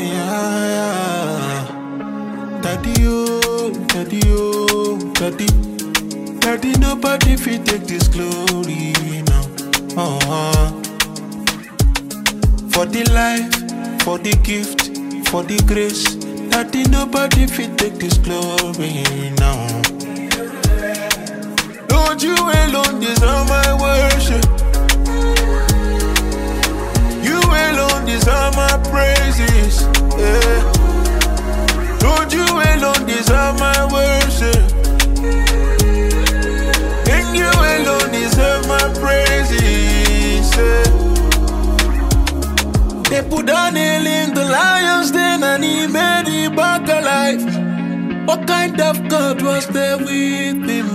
yeah. Daddy, oh, daddy, oh, daddy. Daddy, nobody fit take this glory now. For the life, for the gift, for the grace. Daddy, nobody fit take this glory now. Lord, you alone deserve my worship. You alone deserve my praises. Yeah. Lord, you alone deserve my worship. And you alone deserve my praises. Yeah. They put Daniel in the lion's den and he made it back alive. What kind of God was there with him?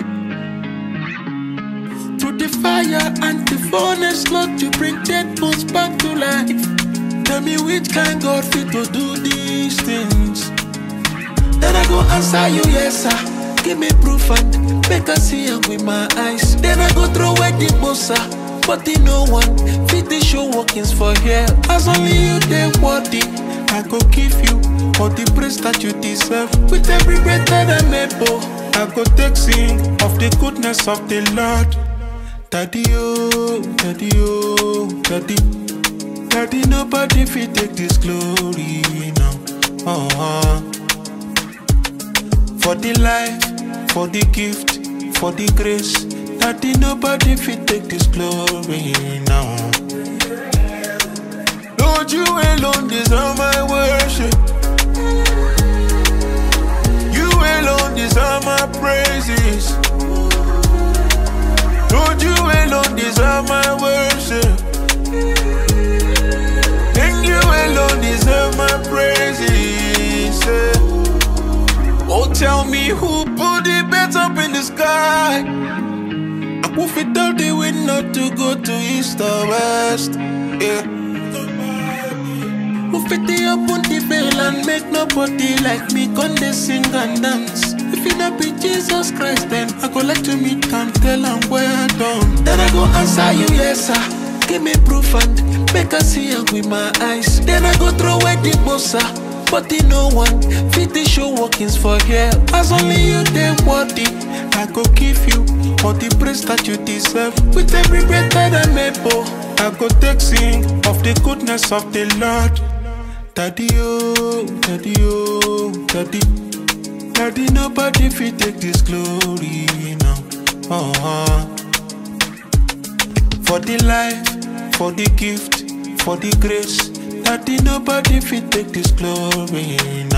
Through the fire and the furnace, Lord, you bring dead bones back to life. Tell me which kind God fit to do these things. Then I go answer you, yes sir. Give me proof and make us see it with my eyes. Then I go throw away the bossa, but in no one fit the show workings for here. As only you they worthy, I go give you all the praise that you deserve. With every breath that I'm able, I go take sing of the goodness of the Lord. Daddy, oh, daddy, oh, daddy. Daddy, nobody fit take this glory now. For the life, for the gift, for the grace. Daddy, nobody fit take this glory now. Lord, you alone deserve my worship. You alone deserve my praises. Lord, you alone deserve my worship. And you alone deserve my praises. Yeah. Oh, tell me who put the beds up in the sky? And who fit tell the wind not to go to east or west? Yeah. Who fit the open the veil and make nobody like me come they sing and dance? If it not be Jesus Christ, then I go like to meet and tell him where done. Then I go answer you, yes sir. Give me proof and make us see it with my eyes. Then I go throw away the bossa, but in no one fit the show workings for here. As only you they worthy, I go give you all the praise that you deserve. With every breath that I'm able, I go take sing of the goodness of the Lord. Daddy, oh, daddy, oh, daddy. Daddy, nobody fit take this glory now. For the life, for the gift, for the grace. Daddy, nobody fit take this glory now.